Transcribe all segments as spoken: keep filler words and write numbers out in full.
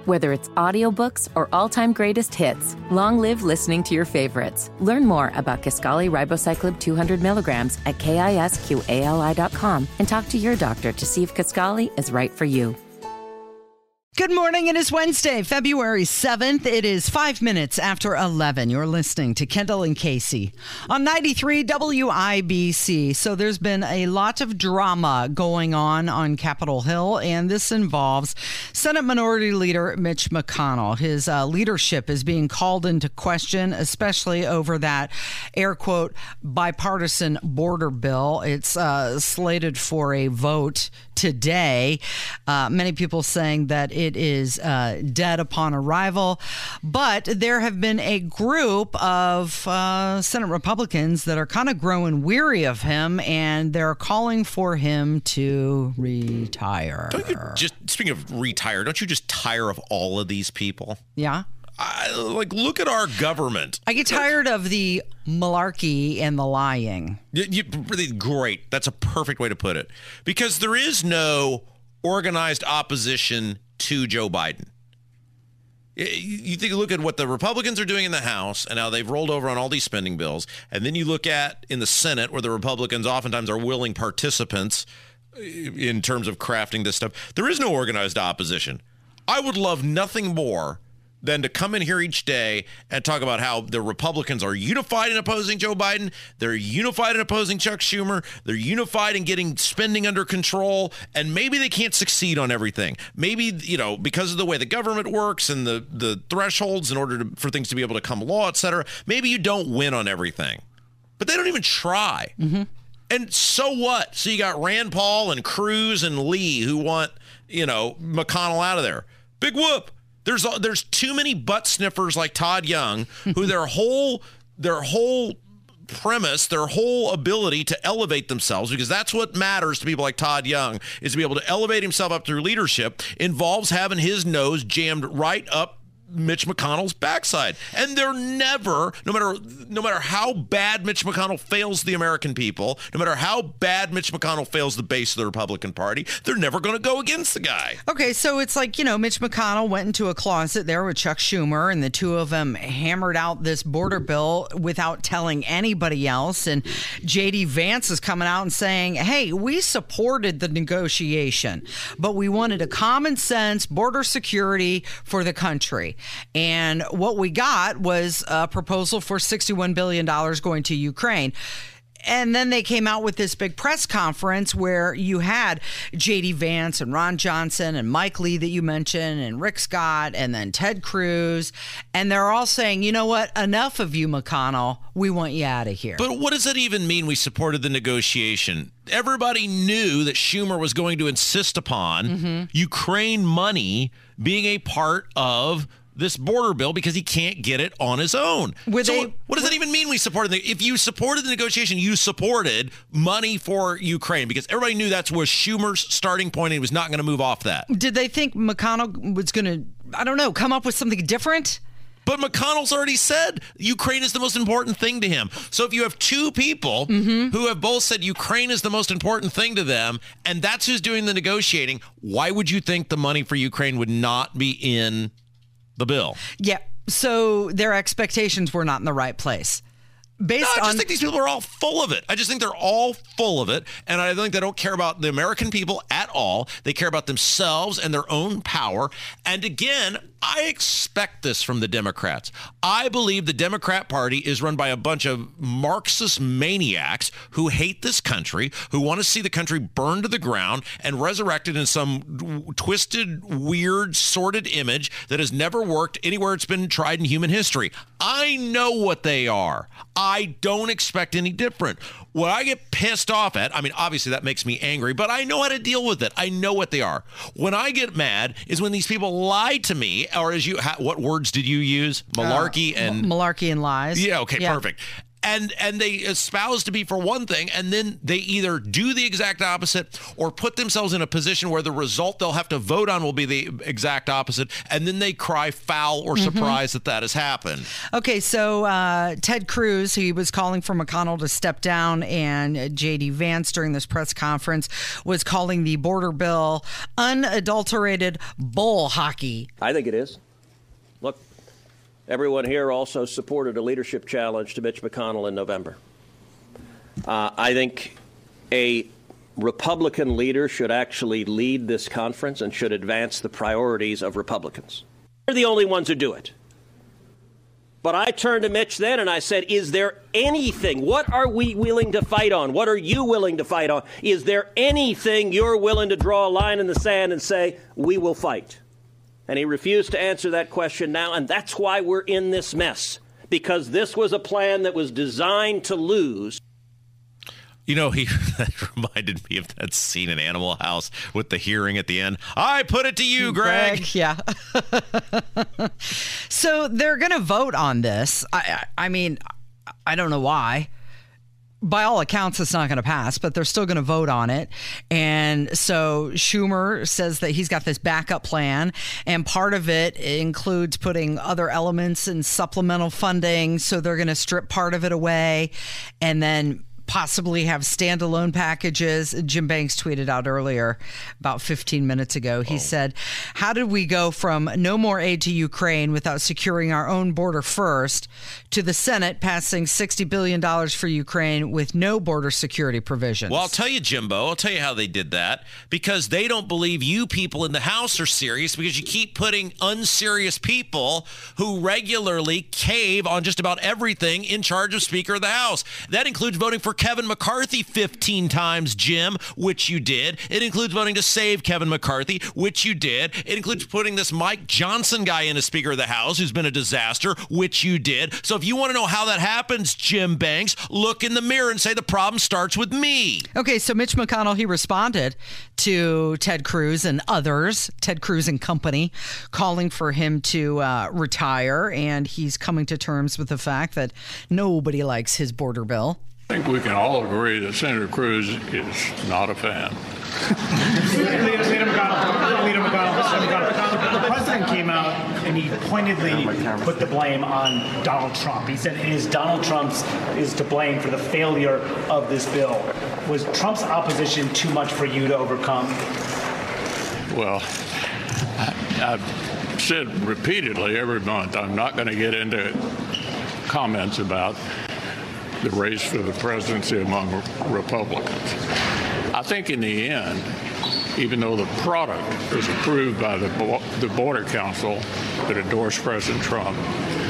Whether it's audiobooks or all-time greatest hits, long live listening to your favorites. Learn more about Kisqali Ribociclib two hundred milligrams at kisqali dot com and talk to your doctor to see if Kisqali is right for you. Good morning. It is Wednesday, February seventh. It is five minutes after eleven. You're listening to Kendall and Casey on ninety-three W I B C. So there's been a lot of drama going on on Capitol Hill, and this involves Senate Minority Leader Mitch McConnell. His uh, leadership is being called into question, especially over that, air quote, bipartisan border bill. It's uh, slated for a vote today. Uh, many people saying that it is uh, dead upon arrival. But there have been a group of uh, Senate Republicans that are kind of growing weary of him, and they're calling for him to retire. Don't you just, speaking of retire, don't you just tire of all of these people? Yeah. I, like, look at our government. I get tired of the malarkey and the lying. You, you, really great. That's a perfect way to put it. Because there is no organized opposition to Joe Biden. You think, look at what the Republicans are doing in the House and how they've rolled over on all these spending bills. And then you look at in the Senate, where the Republicans oftentimes are willing participants in terms of crafting this stuff. There is no organized opposition. I would love nothing more than to come in here each day and talk about how the Republicans are unified in opposing Joe Biden. They're unified in opposing Chuck Schumer. They're unified in getting spending under control. And maybe they can't succeed on everything. Maybe, you know, because of the way the government works and the, the thresholds in order to, for things to be able to come law, et cetera, maybe you don't win on everything. But they don't even try. Mm-hmm. And so what? So you got Rand Paul and Cruz and Lee who want, you know, McConnell out of there. Big whoop. There's there's too many butt sniffers like Todd Young, who their whole their whole premise, their whole ability to elevate themselves, because that's what matters to people like Todd Young, is to be able to elevate himself up through leadership, involves having his nose jammed right up Mitch McConnell's backside. And they're never, no matter no matter how bad Mitch McConnell fails the American people, no matter how bad Mitch McConnell fails the base of the Republican Party, they're never going to go against the guy. Okay, so it's like, you know, Mitch McConnell went into a closet there with Chuck Schumer, and the two of them hammered out this border bill without telling anybody else. And J D Vance is coming out and saying, hey, we supported the negotiation, but we wanted a common sense border security for the country. And what we got was a proposal for sixty-one billion dollars going to Ukraine. And then they came out with this big press conference where you had J D Vance and Ron Johnson and Mike Lee that you mentioned and Rick Scott and then Ted Cruz. And they're all saying, you know what? Enough of you, McConnell. We want you out of here. But what does that even mean, we supported the negotiation? Everybody knew that Schumer was going to insist upon mm-hmm. Ukraine money being a part of this border bill because he can't get it on his own. Were so they, what, what does that even mean, we supported the, if you supported the negotiation, you supported money for Ukraine, because everybody knew that's where Schumer's starting point, and he was not going to move off that. Did they think McConnell was going to, I don't know, come up with something different? But McConnell's already said Ukraine is the most important thing to him. So if you have two people mm-hmm. who have both said Ukraine is the most important thing to them, and that's who's doing the negotiating, why would you think the money for Ukraine would not be in the bill? Yeah, so their expectations were not in the right place. Based no, I just on- think these people are all full of it. I just think they're all full of it. And I think they don't care about the American people at all. They care about themselves and their own power. And again, I expect this from the Democrats. I believe the Democrat Party is run by a bunch of Marxist maniacs who hate this country, who want to see the country burned to the ground and resurrected in some twisted, weird, sordid image that has never worked anywhere it's been tried in human history. I know what they are. I don't expect any different. What I get pissed off at, I mean, obviously that makes me angry, but I know how to deal with it. I know what they are. When I get mad is when these people lie to me, or as you, what words did you use? Malarkey uh, and... Malarkey and lies. Yeah, okay, yeah. perfect. And and they espouse to be for one thing, and then they either do the exact opposite or put themselves in a position where the result they'll have to vote on will be the exact opposite, and then they cry foul or surprise mm-hmm. that that has happened. Okay, so uh, Ted Cruz, he was calling for McConnell to step down, and J D Vance during this press conference was calling the border bill unadulterated bull hockey. I think it is. Look, everyone here also supported a leadership challenge to Mitch McConnell in November. Uh, I think a Republican leader should actually lead this conference and should advance the priorities of Republicans. They're the only ones who do it. But I turned to Mitch then and I said, is there anything? What are we willing to fight on? What are you willing to fight on? Is there anything you're willing to draw a line in the sand and say, we will fight? And he refused to answer that question now, and that's why we're in this mess, because this was a plan that was designed to lose. You know, he that reminded me of that scene in Animal House with the hearing at the end. I put it to you, Greg. Greg yeah. So they're going to vote on this. I, I, I mean, I don't know why. By all accounts, it's not going to pass, but they're still going to vote on it. And so Schumer says that he's got this backup plan, and part of it includes putting other elements in supplemental funding. So they're going to strip part of it away and then possibly have standalone packages. Jim Banks tweeted out earlier, about fifteen minutes ago. He oh. said, how did we go from no more aid to Ukraine without securing our own border first to the Senate passing sixty billion dollars for Ukraine with no border security provisions? Well, I'll tell you, Jimbo, I'll tell you how they did that. Because they don't believe you people in the House are serious, because you keep putting unserious people who regularly cave on just about everything in charge of Speaker of the House. That includes voting for Kevin McCarthy fifteen times, Jim, which you did. It includes voting to save Kevin McCarthy, which you did. It includes putting this Mike Johnson guy in as Speaker of the House, who's been a disaster, which you did. So if you want to know how that happens, Jim Banks, look in the mirror and say the problem starts with me. Okay, so Mitch McConnell, he responded to Ted Cruz and others, Ted Cruz and company, calling for him to uh, retire, and he's coming to terms with the fact that nobody likes his border bill. I think we can all agree that Senator Cruz is not a fan. Leader McConnell, Leader McConnell, the president came out and he pointedly put the blame on Donald Trump. He said it is Donald Trump's is to blame for the failure of this bill. Was Trump's opposition too much for you to overcome? Well, I, I've said repeatedly every month I'm not going to get into comments about the race for the presidency among Republicans. I think in the end, even though the product was approved by the, the Border Council that endorsed President Trump,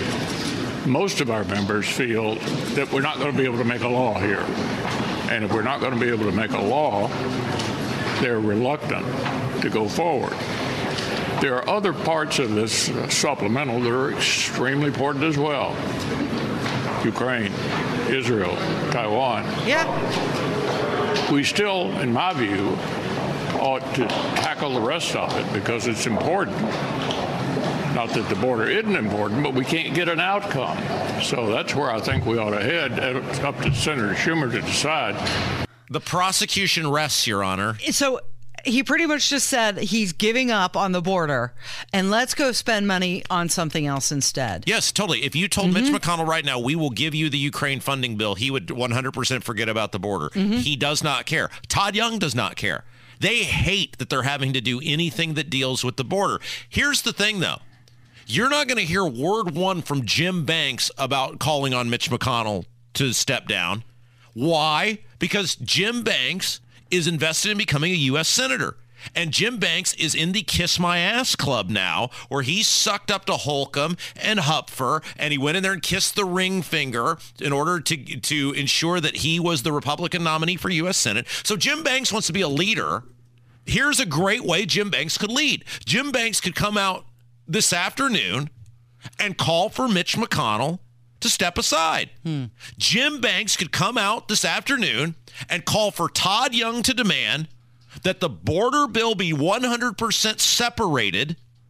most of our members feel that we're not going to be able to make a law here. And if we're not going to be able to make a law, they're reluctant to go forward. There are other parts of this uh, supplemental that are extremely important as well. Ukraine, Israel, Taiwan. Yeah. We still, in my view, ought to tackle the rest of it because it's important. Not that the border isn't important, but we can't get an outcome. So that's where I think we ought to head. It's up to Senator Schumer to decide. The prosecution rests, Your Honor. So he pretty much just said he's giving up on the border and let's go spend money on something else instead. Yes, totally. If you told mm-hmm. Mitch McConnell right now, we will give you the Ukraine funding bill, he would one hundred percent forget about the border. Mm-hmm. He does not care. Todd Young does not care. They hate that they're having to do anything that deals with the border. Here's the thing, though. You're not going to hear word one from Jim Banks about calling on Mitch McConnell to step down. Why? Because Jim Banks is invested in becoming a U S senator. And Jim Banks is in the Kiss My Ass Club now, where he sucked up to Holcomb and Hupfer, and he went in there and kissed the ring finger in order to, to ensure that he was the Republican nominee for U S Senate. So Jim Banks wants to be a leader. Here's a great way Jim Banks could lead. Jim Banks could come out this afternoon and call for Mitch McConnell to step aside. Hmm. Jim Banks could come out this afternoon and call for Todd Young to demand that the border bill be one hundred percent separated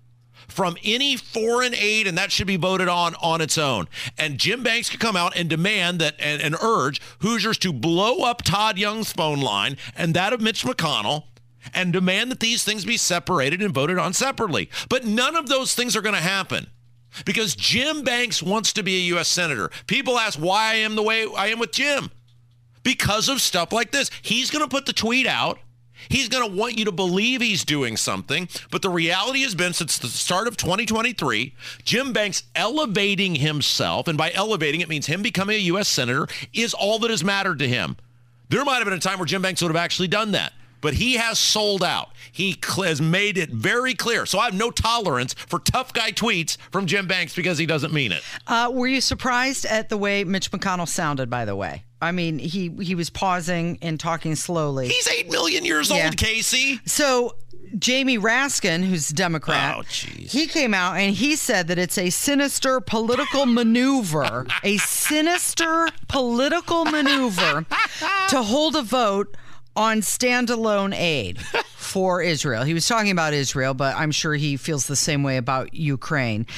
from any foreign aid, and that should be voted on on its own. And Jim Banks could come out and demand that and, and urge Hoosiers to blow up Todd Young's phone line and that of Mitch McConnell and demand that these things be separated and voted on separately. But none of those things are going to happen because Jim Banks wants to be a U S senator. People ask why I am the way I am with Jim. Because of stuff like this. He's going to put the tweet out. He's going to want you to believe he's doing something. But the reality has been since the start of twenty twenty-three, Jim Banks elevating himself, and by elevating it means him becoming a U S senator, is all that has mattered to him. There might have been a time where Jim Banks would have actually done that. But he has sold out. He cl- has made it very clear. So I have no tolerance for tough guy tweets from Jim Banks because he doesn't mean it. Uh, were you surprised at the way Mitch McConnell sounded, by the way? I mean, he, he was pausing and talking slowly. He's eight million years Yeah. old, Casey. So Jamie Raskin, who's Democrat, Oh, jeez. he came out and he said that it's a sinister political maneuver, a sinister political maneuver to hold a vote on standalone aid for Israel. He was talking about Israel, but I'm sure he feels the same way about Ukraine.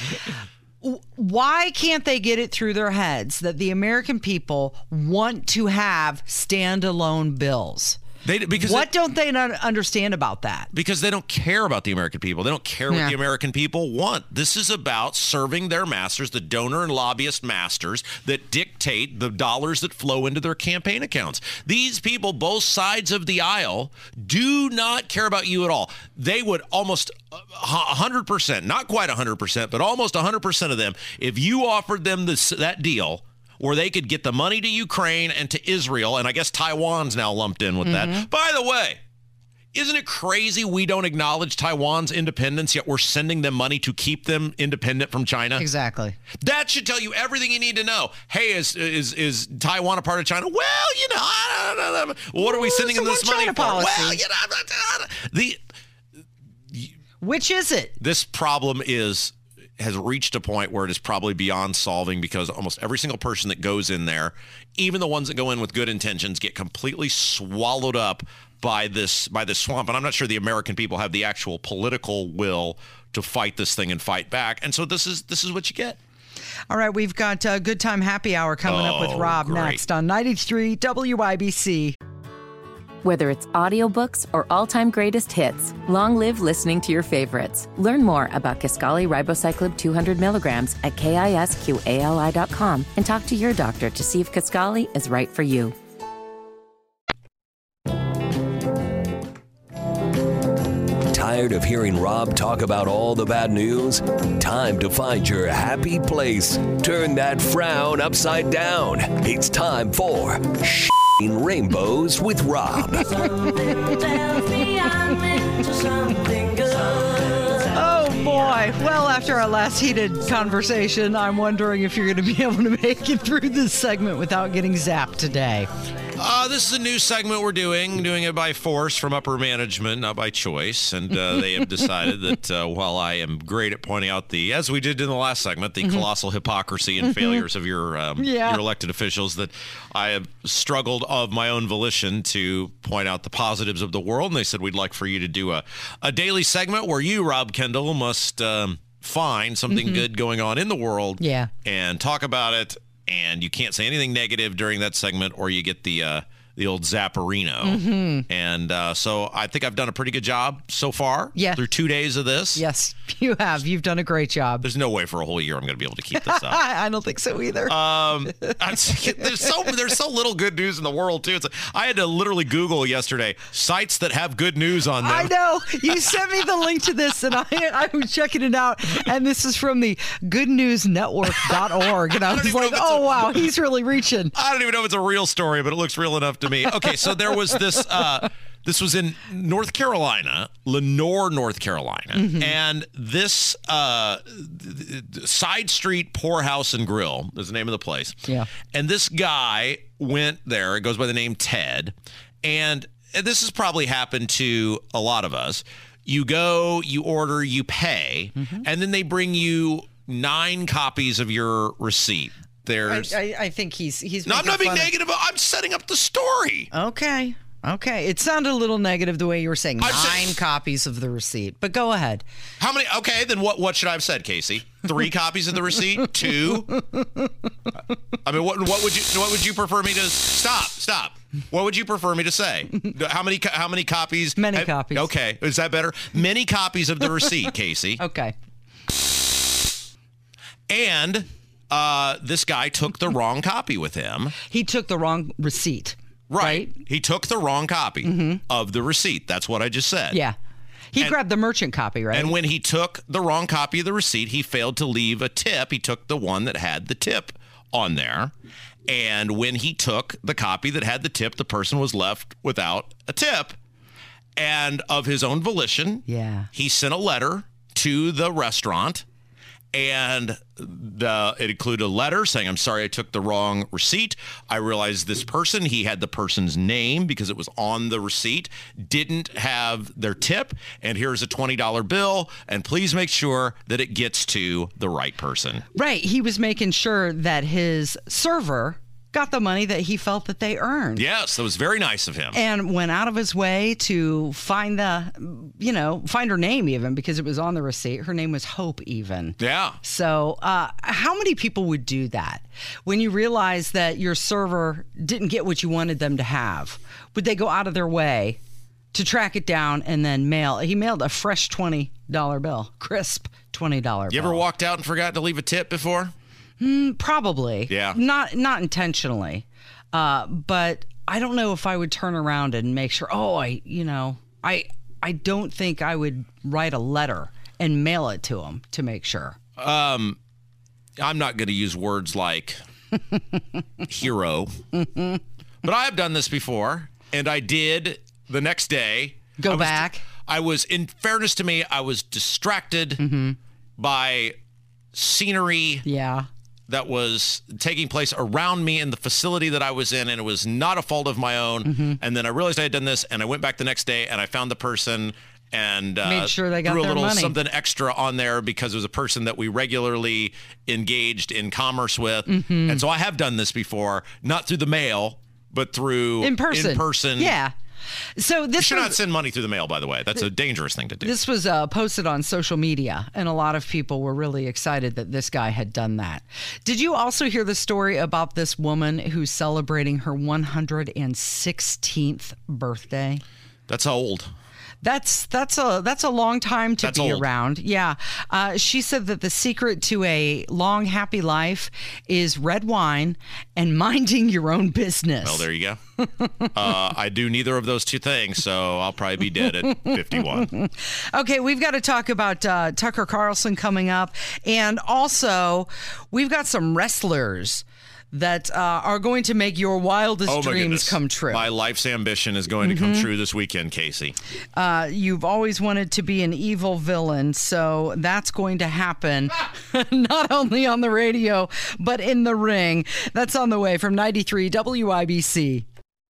Why can't they get it through their heads that the American people want to have standalone bills? They, because what they, don't they not understand about that? Because they don't care about the American people. They don't care Yeah. what the American people want. This is about serving their masters, the donor and lobbyist masters that dictate the dollars that flow into their campaign accounts. These people, both sides of the aisle, do not care about you at all. They would almost one hundred percent, not quite one hundred percent, but almost one hundred percent of them, if you offered them this, that deal, where they could get the money to Ukraine and to Israel, and I guess Taiwan's now lumped in with Mm-hmm. that. By the way, isn't it crazy we don't acknowledge Taiwan's independence, yet we're sending them money to keep them independent from China? Exactly. That should tell you everything you need to know. Hey, is is is Taiwan a part of China? Well, you know, I don't know. What are we Ooh, sending them some this more money China for? policy. Well, you know, the Which is it? this problem is has reached a point where it is probably beyond solving because almost every single person that goes in there, even the ones that go in with good intentions, get completely swallowed up by this by this swamp. And I'm not sure the American people have the actual political will to fight this thing and fight back. And so this is this is what you get. All right, we've got uh, Good Time Happy Hour coming up with Oh, Rob great. next on ninety-three W I B C. Whether it's audiobooks or all-time greatest hits, long live listening to your favorites. Learn more about Kisqali Ribociclib two hundred milligrams at kisqali dot com and talk to your doctor to see if Kisqali is right for you. Tired of hearing Rob talk about all the bad news? Time to find your happy place. Turn that frown upside down. It's time for Shitting Rainbows with Rob. Oh boy. Well, after our last heated conversation, I'm wondering if you're going to be able to make it through this segment without getting zapped today. Uh, this is a new segment we're doing, doing it by force from upper management, not by choice. And uh, they have decided that uh, while I am great at pointing out the, as we did in the last segment, the mm-hmm. colossal hypocrisy and failures of your um, yeah. your elected officials, that I have struggled of my own volition to point out the positives of the world. And they said we'd like for you to do a, a daily segment where you, Rob Kendall, must um, find something mm-hmm. good going on in the world yeah. and talk about it. And you can't say anything negative during that segment or you get the uh, the old Zapparino. Mm-hmm. And uh, so I think I've done a pretty good job so far yeah. through two days of this. Yes, you have. You've done a great job. There's no way for a whole year I'm going to be able to keep this up. I don't think so either. Um, I'm, there's so there's so little good news in the world, too. It's like, I had to literally Google yesterday sites that have good news on them. I know. You sent me the link to this, and I, I was checking it out. And this is from the good news network dot org. And I, I was like, oh, a, wow, he's really reaching. I don't even know if it's a real story, but it looks real enough to me. Okay, so there was this... Uh, This was in North Carolina, Lenore, North Carolina. Mm-hmm. And this uh, Side Street Poorhouse and Grill is the name of the place. Yeah. And this guy went there. It goes by the name Ted. And this has probably happened to a lot of us. You go, you order, you pay, mm-hmm. and then they bring you nine copies of your receipt. There's. I, I, I think he's he's. No, I'm not being negative. of, I'm setting up the story. Okay. Okay. It sounded a little negative the way you were saying I'm nine saying- copies of the receipt, but go ahead. How many? Okay, then what? What should I have said, Casey? Three copies of the receipt? Two? I mean, what? What would you? What would you prefer me to? Stop! Stop! What would you prefer me to say? How many? How many copies? Many have, copies. Okay, is that better? Many copies of the receipt, Casey. Okay. And uh, this guy took the wrong copy with him. He took the wrong receipt. Right. Right? He took the wrong copy mm-hmm. of the receipt. That's what I just said. Yeah. He And- grabbed the merchant copy, right? And when he took the wrong copy of the receipt, he failed to leave a tip. He took the one that had the tip on there. And when he took the copy that had the tip, the person was left without a tip. And of his own volition, Yeah. he sent a letter to the restaurant. And the, it included a letter saying, I'm sorry I took the wrong receipt. I realized this person, he had the person's name because it was on the receipt, didn't have their tip. And here's a twenty dollar bill. And please make sure that it gets to the right person. Right. He was making sure that his server got the money that he felt that they earned. Yes, that was very nice of him. And went out of his way to find the, you know, find her name even because it was on the receipt. Her name was Hope even. Yeah. So uh, how many people would do that? When you realize that your server didn't get what you wanted them to have, would they go out of their way to track it down and then mail? He mailed a fresh twenty dollar bill, crisp twenty dollar bill. You ever walked out and forgot to leave a tip before? Probably. Yeah. Not not intentionally. Uh, but I don't know if I would turn around and make sure, oh, I, you know, I I don't think I would write a letter and mail it to him to make sure. Um, I'm not going to use words like hero, but I have done this before, and I did the next day. Go I was, back. I was, in fairness to me, I was distracted Mm-hmm. by scenery Yeah. that was taking place around me in the facility that I was in, and it was not a fault of my own. Mm-hmm. And then I realized I had done this, and I went back the next day, and I found the person and uh, Made sure they got threw a their little money. something extra on there because it was a person that we regularly engaged in commerce with. Mm-hmm. And so I have done this before, not through the mail, but through In person. In person. Yeah. So You this should was, not send money through the mail, by the way. That's a dangerous thing to do. This was uh, posted on social media, and a lot of people were really excited that this guy had done that. Did you also hear the story about this woman who's celebrating her one hundred sixteenth birthday? That's old. That's that's a that's a long time to That's be old. around. Yeah, uh, she said that the secret to a long, happy life is red wine and minding your own business. Well, there you go. uh, I do neither of those two things, so I'll probably be dead at fifty-one. Okay, we've got to talk about uh, Tucker Carlson coming up, and also we've got some wrestlers that uh, are going to make your wildest Oh, my dreams goodness. come true. My life's ambition is going to come true this weekend, Casey. Uh, you've always wanted to be an evil villain, so that's going to happen not only on the radio, but in the ring. That's on the way from ninety-three W I B C.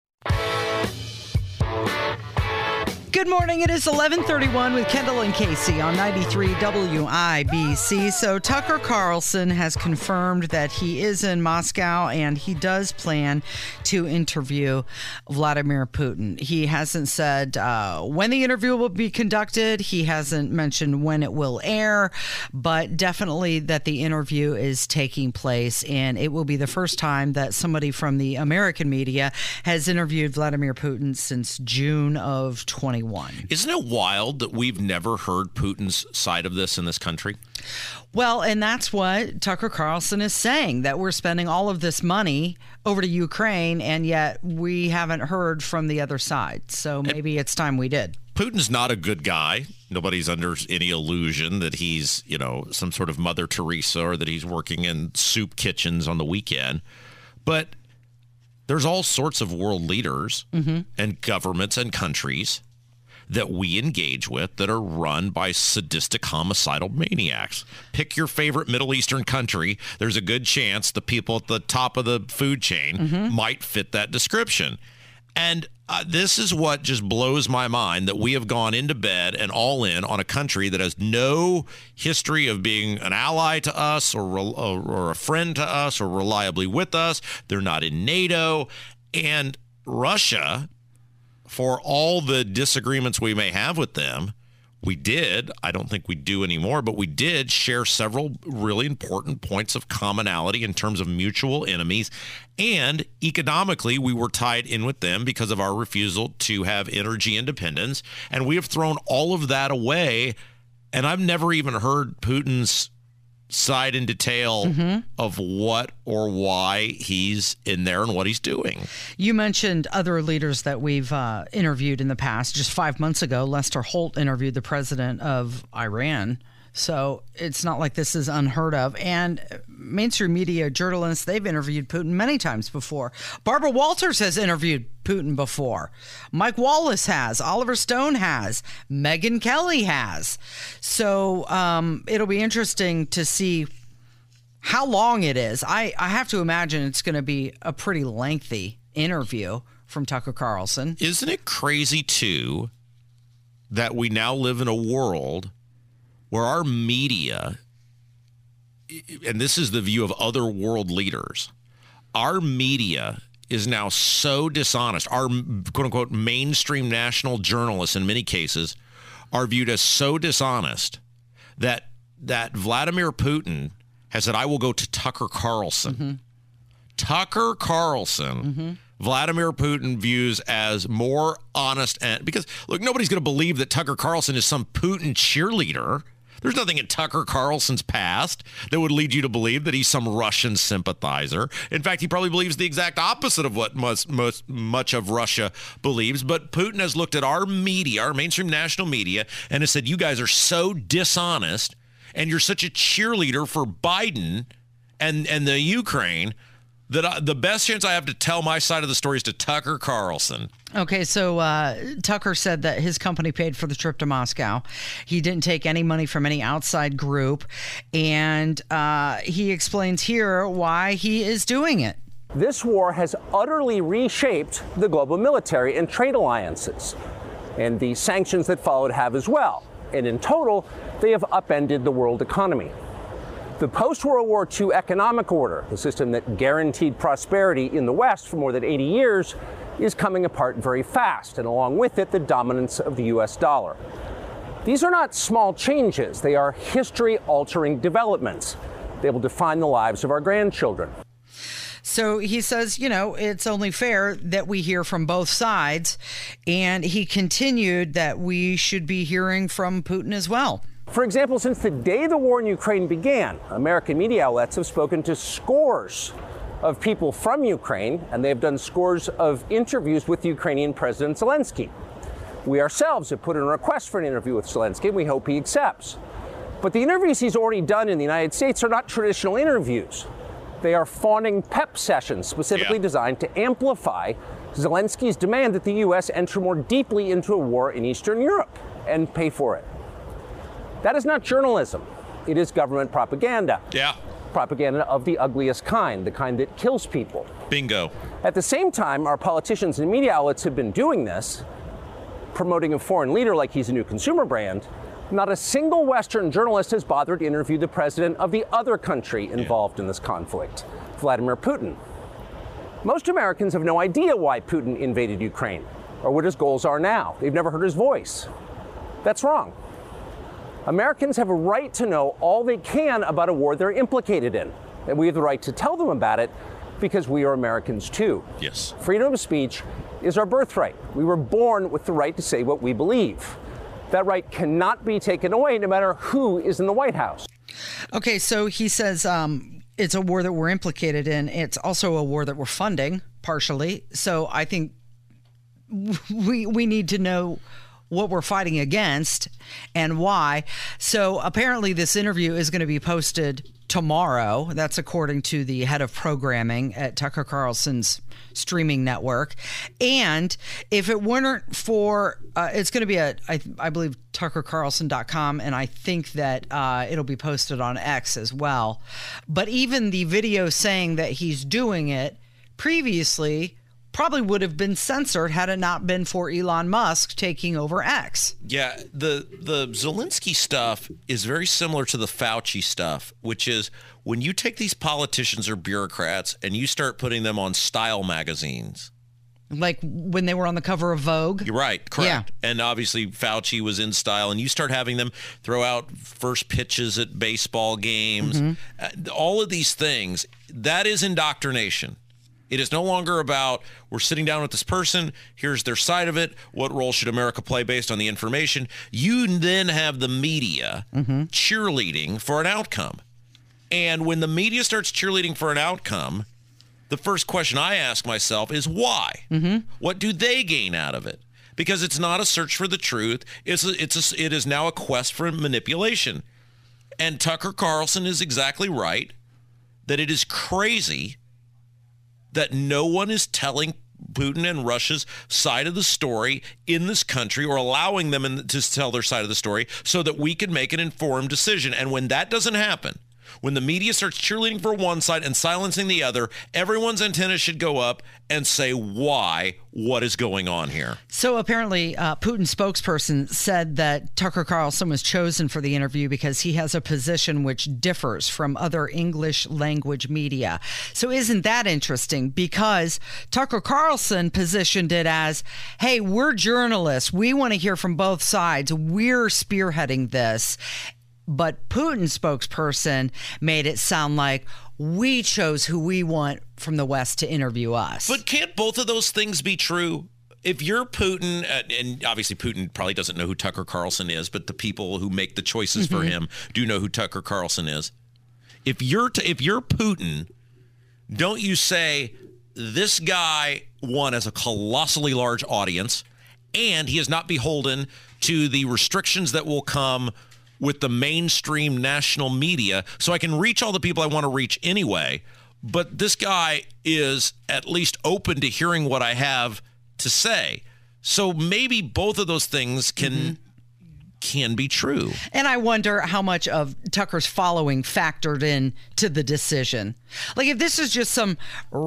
Good morning. It is eleven thirty-one with Kendall and Casey on ninety-three W I B C. So Tucker Carlson has confirmed that he is in Moscow and he does plan to interview Vladimir Putin. He hasn't said uh, when the interview will be conducted. He hasn't mentioned when it will air, but definitely that the interview is taking place, and it will be the first time that somebody from the American media has interviewed Vladimir Putin since June of twenty-one. Isn't it wild that we've never heard Putin's side of this in this country? Well, and that's what Tucker Carlson is saying, that we're spending all of this money over to Ukraine, and yet we haven't heard from the other side. So maybe it's time we did. Putin's not a good guy. Nobody's under any illusion that he's, you know, some sort of Mother Teresa or that he's working in soup kitchens on the weekend. But there's all sorts of world leaders Mm-hmm. and governments and countries that we engage with that are run by sadistic homicidal maniacs. Pick your favorite Middle Eastern country. There's a good chance the people at the top of the food chain Mm-hmm. might fit that description. And uh, this is what just blows my mind, that we have gone into bed and all in on a country that has no history of being an ally to us or, re- or a friend to us or reliably with us. They're not in NATO. And Russia, for all the disagreements we may have with them, we did, I don't think we do anymore, but we did share several really important points of commonality in terms of mutual enemies. And economically, we were tied in with them because of our refusal to have energy independence. And we have thrown all of that away. And I've never even heard Putin's side in detail mm-hmm. of what or why he's in there and what he's doing. You mentioned other leaders that we've uh, interviewed in the past. Just five months ago, Lester Holt interviewed the president of Iran. So it's not like this is unheard of. And mainstream media journalists, they've interviewed Putin many times before. Barbara Walters has interviewed Putin before. Mike Wallace has. Oliver Stone has. Megyn Kelly has. So um, it'll be interesting to see how long it is. I, I have to imagine it's going to be a pretty lengthy interview from Tucker Carlson. Isn't it crazy, too, that we now live in a world where our media, and this is the view of other world leaders, our media is now so dishonest. Our quote-unquote mainstream national journalists, in many cases, are viewed as so dishonest that that Vladimir Putin has said, I will go to Tucker Carlson. Mm-hmm. Tucker Carlson, mm-hmm. Vladimir Putin views as more honest. And because, look, nobody's going to believe that Tucker Carlson is some Putin cheerleader. There's nothing in Tucker Carlson's past that would lead you to believe that he's some Russian sympathizer. In fact, he probably believes the exact opposite of what most, most, much of Russia believes. But Putin has looked at our media, our mainstream national media, and has said, you guys are so dishonest and you're such a cheerleader for Biden and, and the Ukraine that I, the best chance I have to tell my side of the story is to Tucker Carlson. Okay, so uh, Tucker said that his company paid for the trip to Moscow. He didn't take any money from any outside group, and uh, he explains here why he is doing it. This war has utterly reshaped the global military and trade alliances, and the sanctions that followed have as well. And in total, they have upended the world economy. The post-World War Two economic order, the system that guaranteed prosperity in the West for more than eighty years, is coming apart very fast, and along with it, the dominance of the U S dollar. These are not small changes. They are history-altering developments. They will define the lives of our grandchildren. So he says, you know, it's only fair that we hear from both sides, and he continued that we should be hearing from Putin as well. For example, since the day the war in Ukraine began, American media outlets have spoken to scores of people from Ukraine, and they have done scores of interviews with Ukrainian President Zelensky. We ourselves have put in a request for an interview with Zelensky, and we hope he accepts. But the interviews he's already done in the United States are not traditional interviews. They are fawning pep sessions specifically yeah. designed to amplify Zelensky's demand that the U S enter more deeply into a war in Eastern Europe and pay for it. That is not journalism. It is government propaganda. Yeah. Propaganda of the ugliest kind, the kind that kills people. Bingo. At the same time, our politicians and media outlets have been doing this, promoting a foreign leader like he's a new consumer brand. Not a single Western journalist has bothered to interview the president of the other country involved yeah. in this conflict, Vladimir Putin. Most Americans have no idea why Putin invaded Ukraine or what his goals are now. They've never heard his voice. That's wrong. Americans have a right to know all they can about a war they're implicated in, and we have the right to tell them about it because we are Americans too. Yes. Freedom of speech is our birthright. We were born with the right to say what we believe. That right cannot be taken away no matter who is in the White House. Okay, so he says um, it's a war that we're implicated in. It's also a war that we're funding, partially. So I think we we need to know what we're fighting against and why. So apparently this interview is going to be posted tomorrow. That's according to the head of programming at Tucker Carlson's streaming network. And if it weren't for, uh, it's going to be at, I, I believe, tucker carlson dot com, and I think that uh, it'll be posted on X as well. But even the video saying that he's doing it previously probably would have been censored had it not been for Elon Musk taking over X. Yeah, the the Zelensky stuff is very similar to the Fauci stuff, which is when you take these politicians or bureaucrats and you start putting them on style magazines Like when they were on the cover of Vogue? You're right. Correct. Yeah. And obviously Fauci was in style, and you start having them throw out first pitches at baseball games. Mm-hmm. Uh, all of these things, that is indoctrination. It is no longer about we're sitting down with this person, here's their side of it, what role should America play based on the information. You then have the media mm-hmm. cheerleading for an outcome. And when the media starts cheerleading for an outcome, the first question I ask myself is why? Mm-hmm. What do they gain out of it? Because it's not a search for the truth. It's a, it's a, it is now a quest for manipulation. And Tucker Carlson is exactly right that it is crazy that no one is telling Putin and Russia's side of the story in this country, or allowing them in, to tell their side of the story so that we can make an informed decision. And when that doesn't happen, when the media starts cheerleading for one side and silencing the other, everyone's antennas should go up and say, why? What is going on here? So apparently, uh, Putin's spokesperson said that Tucker Carlson was chosen for the interview because he has a position which differs from other English language media. So isn't that interesting? Because Tucker Carlson positioned it as, hey, we're journalists. We want to hear from both sides. We're spearheading this. But Putin's spokesperson made it sound like we chose who we want from the West to interview us. But can't both of those things be true? If you're Putin, uh, and obviously Putin probably doesn't know who Tucker Carlson is, but the people who make the choices mm-hmm. for him do know who Tucker Carlson is. If you're t- if you're Putin, don't you say, this guy, one, has a colossally large audience, and he is not beholden to the restrictions that will come with the mainstream national media, so I can reach all the people I want to reach anyway. But this guy is at least open to hearing what I have to say. So maybe both of those things can mm-hmm. can be true. And I wonder how much of Tucker's following factored in to the decision. Like, if this is just some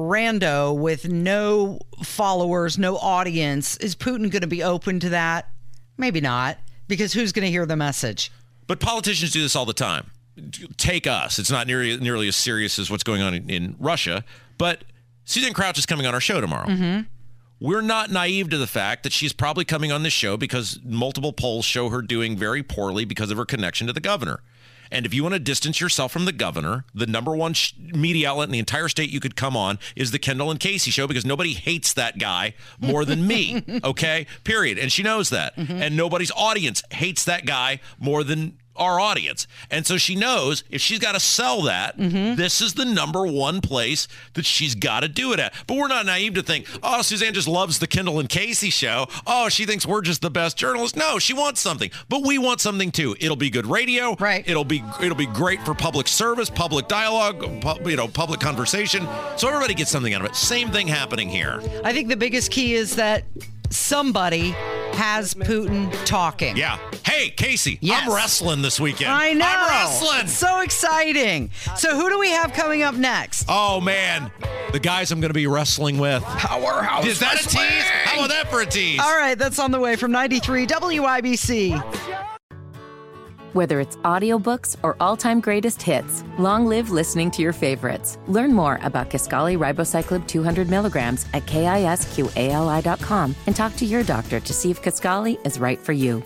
rando with no followers, no audience, is Putin going to be open to that? Maybe not, because who's going to hear the message? But politicians do this all the time. Take us. It's not nearly, nearly as serious as what's going on in, in Russia. But Susan Crouch is coming on our show tomorrow. Mm-hmm. We're not naive to the fact that she's probably coming on this show because multiple polls show her doing very poorly because of her connection to the governor. And if you want to distance yourself from the governor, the number one sh- media outlet in the entire state you could come on is the Kendall and Casey show, because nobody hates that guy more than me, okay? Period. And she knows that. Mm-hmm. And nobody's audience hates that guy more than our audience. And so she knows if she's got to sell that, mm-hmm. this is the number one place that she's got to do it at. But we're not naive to think, oh, Suzanne just loves the Kendall and Casey show. Oh, she thinks we're just the best journalists. No, she wants something. But we want something too. It'll be good radio. Right. It'll be it'll be great for public service, public dialogue, pu- you know, public conversation. So everybody gets something out of it. Same thing happening here. I think the biggest key is that somebody has Putin talking. Yeah. Hey, Casey, yes. I'm wrestling this weekend. I know. I'm wrestling. It's so exciting. So who do we have coming up next? Oh, man. The guys I'm going to be wrestling with. Powerhouse Is that wrestling. a tease? How about that for a tease? All right, that's on the way from ninety-three W I B C. Whether it's audiobooks or all-time greatest hits, long live listening to your favorites. Learn more about Kisqali Ribociclib two hundred milligrams at kisqali dot com and talk to your doctor to see if Kisqali is right for you.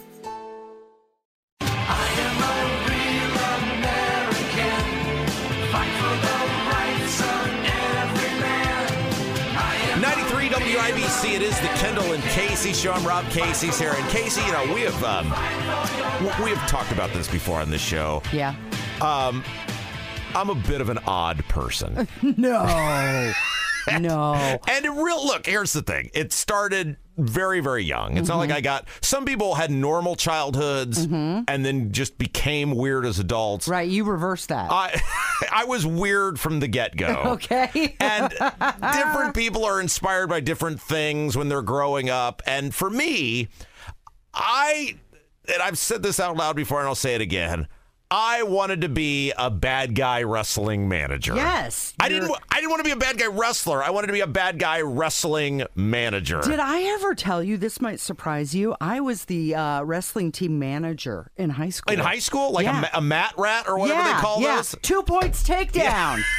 ninety-three W I B C, it is the Kendall and Casey show. I'm Rob Casey's here. And Casey, you know, we have um, we have talked about this before on this show. Yeah. Um, I'm a bit of an odd person. No. No. And it real look, here's the thing. It started very, very young. It's mm-hmm. not like I got, some people had normal childhoods mm-hmm. and then just became weird as adults. Right, you reversed that. I, I was weird from the get-go. Okay. And different people are inspired by different things when they're growing up. And for me, I, and I've said this out loud before and I'll say it again, I wanted to be a bad guy wrestling manager. Yes. I didn't I didn't want to be a bad guy wrestler. I wanted to be a bad guy wrestling manager. Did I ever tell you, this might surprise you, I was the uh, wrestling team manager in high school. In high school? Like yeah. a, a mat rat or whatever yeah, they call yeah. those? Two points takedown.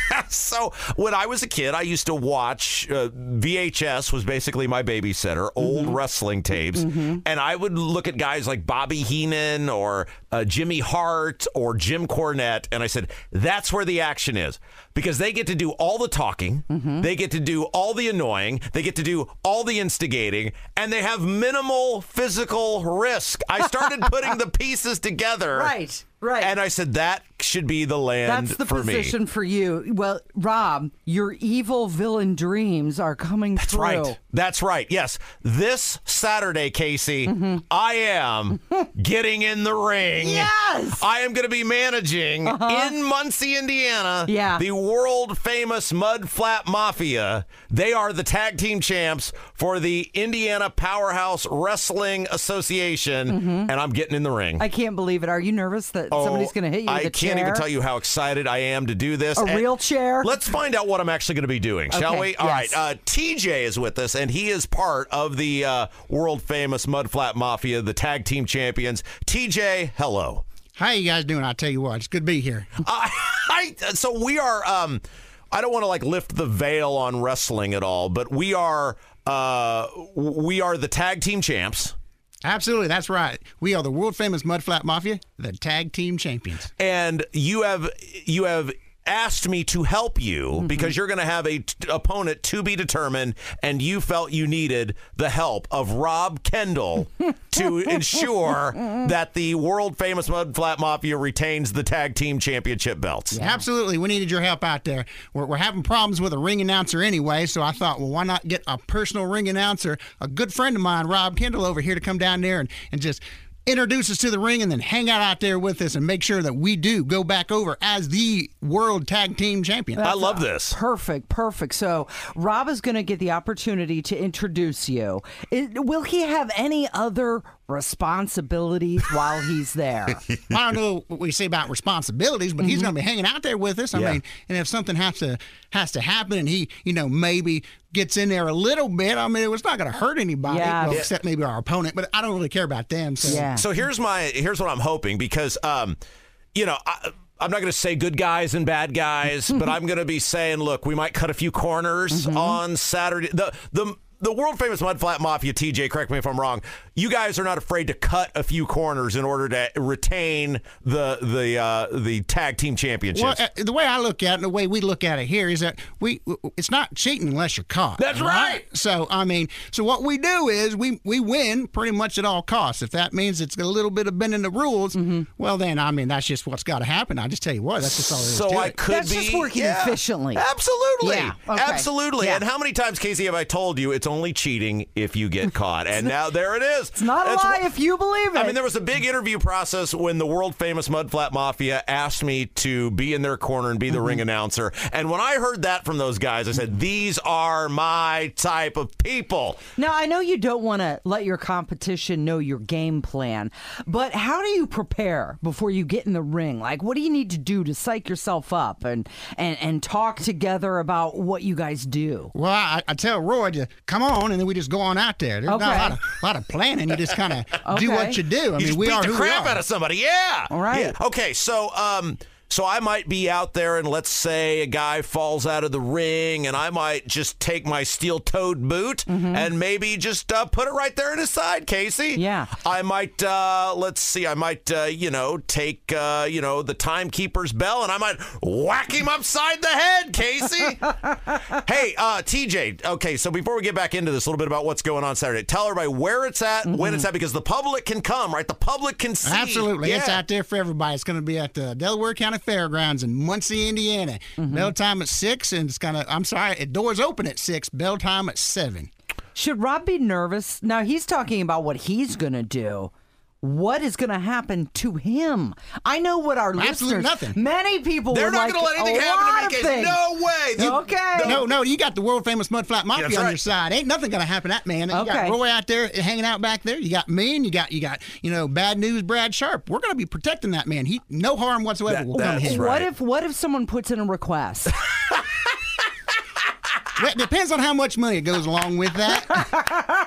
So when I was a kid, I used to watch uh, V H S was basically my babysitter, old mm-hmm. wrestling tapes, mm-hmm. and I would look at guys like Bobby Heenan or uh, Jimmy Hart or Jim Cornette, and I said, that's where the action is. Because they get to do all the talking, mm-hmm. they get to do all the annoying, they get to do all the instigating, and they have minimal physical risk. I started putting the pieces together. Right, right. And I said, that should be the land That's the for position me. for you. Well, Rob, your evil villain dreams are coming That's through. right. That's right. Yes. This Saturday, Casey, mm-hmm. I am getting in the ring. Yes! I am going to be managing uh-huh. in Muncie, Indiana, yeah. the world famous Mud Flap Mafia. They are the tag team champs for the Indiana Powerhouse Wrestling Association, mm-hmm. and I'm getting in the ring. I can't believe it. Are you nervous that oh, somebody's going to hit you with I a can't chair? even tell you how excited I am to do this. A and real chair? Let's find out what I'm actually going to be doing, shall okay, we? All yes. right. Uh, T J is with us, and he is part of the uh, world famous Mud Flap Mafia, the tag team champions. T J, hello. How you guys doing? I tell you what, it's good to be here. uh, I, so we are. Um, I don't want to like lift the veil on wrestling at all, but we are. Uh, we are the tag team champs. Absolutely, that's right. We are the world famous Mud Flap Mafia, the tag team champions. And you have you have asked me to help you mm-hmm. because you're going to have a t- opponent to be determined, and you felt you needed the help of Rob Kendall to ensure that the world famous Mud Flap Mafia retains the tag team championship belts. Yeah. Absolutely, we needed your help out there. We're, we're having problems with a ring announcer anyway, so I thought, well, why not get a personal ring announcer, a good friend of mine, Rob Kendall, over here to come down there and, and just introduce us to the ring and then hang out out there with us and make sure that we do go back over as the world tag team champion. That's I love this. Perfect, perfect. So Rob is going to get the opportunity to introduce you. It, will he have any other responsibilities while he's there? I don't know what we say about responsibilities, but mm-hmm. he's going to be hanging out there with us. I yeah. mean, and if something has to has to happen and he, you know, maybe gets in there a little bit, I mean, it was not going to hurt anybody, yeah. well, yeah. except maybe our opponent, but I don't really care about them. So, yeah. so here's my here's what I'm hoping, because, um, you know, I, I'm not going to say good guys and bad guys, but I'm going to be saying, look, we might cut a few corners mm-hmm. on Saturday. The the The world famous Mud Flap Mafia, T J, correct me if I'm wrong, you guys are not afraid to cut a few corners in order to retain the the uh, the tag team championships. Well, uh, the way I look at it, and the way we look at it here, is that we it's not cheating unless you're caught. That's right. right. So, I mean, so what we do is we, we win pretty much at all costs. If that means it's a little bit of bending the rules, mm-hmm. well, then, I mean, that's just what's got to happen. I just tell you what, that's just all there is so to I it. could that's be, just working yeah, efficiently. Absolutely. Yeah, okay. Absolutely. Yeah. And how many times, Casey, have I told you it's only cheating if you get caught? And now there it is. It's not a That's lie wh- if you believe it. I mean, there was a big interview process when the world famous Mud Flap Mafia asked me to be in their corner and be the mm-hmm. ring announcer. And when I heard that from those guys, I said, these are my type of people. Now, I know you don't want to let your competition know your game plan, but how do you prepare before you get in the ring? Like, what do you need to do to psych yourself up and, and, and talk together about what you guys do? Well, I, I tell Roy to come on, and then we just go on out there. There's okay. not a lot of, a lot of planning. You just kind of okay. do what you do. I you mean, just we beat are the who crap we are. out of somebody. Yeah. All right. Yeah. Okay. So, um, so I might be out there, and let's say a guy falls out of the ring, and I might just take my steel-toed boot mm-hmm. and maybe just uh, put it right there in his side, Casey. Yeah. I might, uh, let's see, I might, uh, you know, take, uh, you know, the timekeeper's bell, and I might whack him upside the head, Casey. Hey, uh, T J, okay, so before we get back into this, a little bit about what's going on Saturday, tell everybody where it's at, mm-hmm. when it's at, because the public can come, right? The public can see. Absolutely. Yeah. It's out there for everybody. It's going to be at the Delaware County Fairgrounds in Muncie, Indiana. Mm-hmm. Bell time at six, and it's gonna. I'm sorry, doors open at six. Bell time at seven. Should Rob be nervous? Now he's talking about what he's gonna do. What is going to happen to him? I know what our Absolutely listeners. Nothing. Many people. They're would not like going to let anything happen to me. Casey. No way. You, okay. No, no. You got the world famous Mud Flap Mafia yeah, on right. your side. Ain't nothing going to happen to that man. You okay. got Roy out there hanging out back there. You got me, and you got you got you know Bad News Brad Sharp. We're going to be protecting that man. He no harm whatsoever That, will come to him. right. What if what if someone puts in a request? Well, it depends on how much money goes along with that.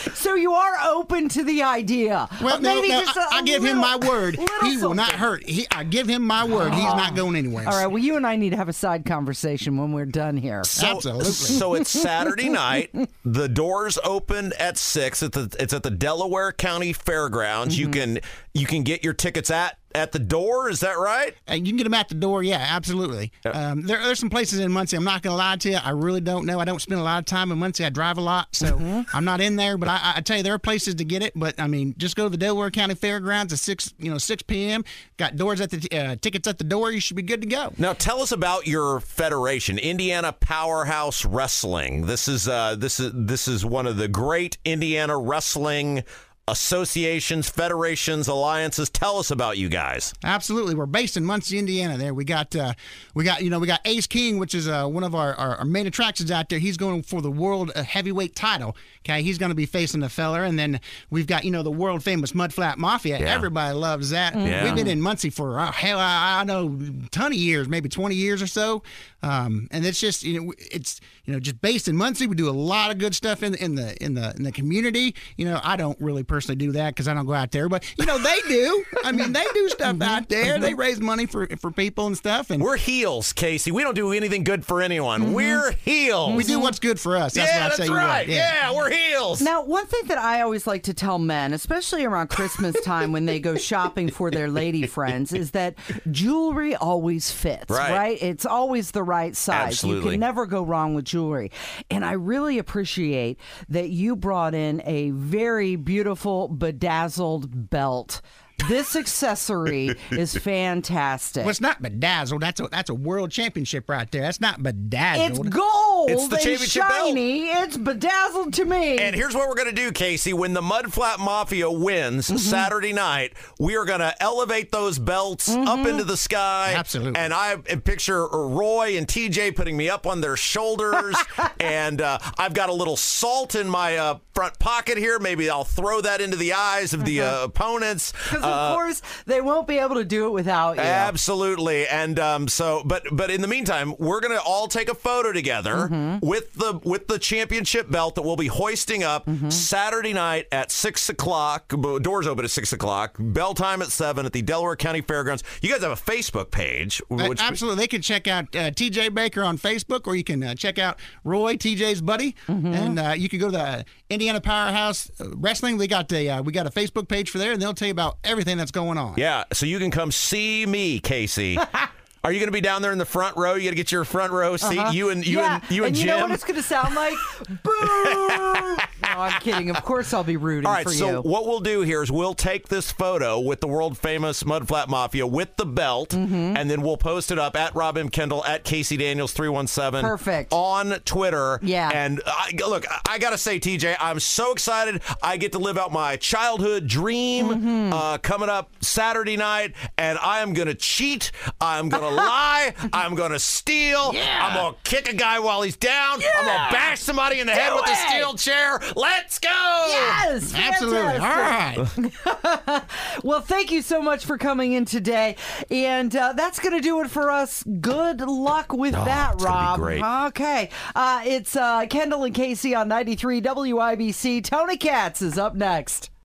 So you are open to the idea. Well, of no, maybe no, just I, a I give little, him my word. He will not something. hurt. He, I give him my word. He's not going anywhere. All right, well, you and I need to have a side conversation when we're done here. So, Absolutely. So it's Saturday night. The doors open at six. At the, it's at the Delaware County Fairgrounds. Mm-hmm. You can you can get your tickets at at the door. Is that right? Uh, you can get them at the door. Yeah, absolutely. Um, there, there's some places in Muncie. I'm not going to lie to you. I really don't know. I don't spend a lot of time in Muncie. I drive a lot, so Mm-hmm. I'm not in there. But I, I tell you, there are places to get it. But I mean, just go to the Delaware County Fairgrounds at six, you know, six p.m. Got doors at the uh, tickets at the door. You should be good to go. Now tell us about your federation, Indiana Powerhouse Wrestling. This is uh, this is this is one of the great Indiana wrestling associations, federations, alliances. Tell us about you guys. Absolutely, we're based in Muncie, Indiana. There, we got, uh, we got, you know, we got Ace King, which is uh, one of our, our, our main attractions out there. He's going for the world uh, heavyweight title. Okay, he's going to be facing the feller, and then we've got, you know, the world famous Mudflat Mafia. Yeah. Everybody loves that. Yeah. We've been in Muncie for uh, hell, I, I know, a ton of years, maybe twenty years or so. Um, and it's just, you know, it's, you know, just based in Muncie. We do a lot of good stuff in the in the in the in the community. You know, I don't really personally do that because I don't go out there, but you know they do. I mean, they do stuff out there. They raise money for for people and stuff. And we're heels, Casey. We don't do anything good for anyone. Mm-hmm. We're heels. We do what's good for us. That's yeah, what I that's say. right. Yeah. yeah, we're heels. Now, one thing that I always like to tell men, especially around Christmas time when they go shopping for their lady friends, is that jewelry always fits, Right. right? It's always the right size. Absolutely. You can never go wrong with jewelry. And I really appreciate that you brought in a very beautiful bedazzled belt. This accessory is fantastic. Well, it's not bedazzled. That's a that's a world championship right there. That's not bedazzled. It's gold It's the and championship belt. shiny. It's bedazzled to me. And here's what we're going to do, Casey. When the Mudflat Mafia wins Mm-hmm. Saturday night, we are going to elevate those belts Mm-hmm. up into the sky. Absolutely. And I picture Roy and T J putting me up on their shoulders. and uh, I've got a little salt in my uh, front pocket here. Maybe I'll throw that into the eyes of the uh, opponents. Because of course they won't be able to do it without you. Absolutely. And um, so, but but in the meantime, we're gonna all take a photo together Mm-hmm. with the with the championship belt that we'll be hoisting up Mm-hmm. Saturday night at six o'clock. Doors open at six o'clock. Bell time at seven at the Delaware County Fairgrounds. You guys have a Facebook page. Uh, Which absolutely. They can check out uh, T J Baker on Facebook, or you can uh, check out Roy, T J's buddy, Mm-hmm. and uh, you can go to the uh, Indiana Powerhouse uh, Wrestling. We got a uh, we got a Facebook page for there, and they'll tell you about everything that's going on. Yeah, so you can come see me, Casey. Are you going to be down there in the front row? You got to get your front row seat. Uh-huh. You and you yeah. and you and, and you Jim. know what it's going to sound like? Boo! No, I'm kidding. Of course, I'll be rooting All right, for so you. what we'll do here is we'll take this photo with the world famous Mudflat Mafia with the belt, Mm-hmm. and then we'll post it up at Rob M. Kendall, at Casey Daniels three one seven. Perfect. On Twitter. Yeah. And I, look, I got to say, T J, I'm so excited. I get to live out my childhood dream Mm-hmm. uh, coming up Saturday night, and I am going to cheat. I'm going to lie. I'm going to steal. Yeah. I'm going to kick a guy while he's down. I'm going to bash somebody in the head Do with a it. steel chair. Let's go. Yes! Absolutely. Fantastic. All right. Well, thank you so much for coming in today. And uh, that's going to do it for us. Good luck with Oh, that, it's gonna be Rob. great. Okay. Uh, it's uh, Kendall and Casey on ninety-three W I B C. Tony Katz is up next.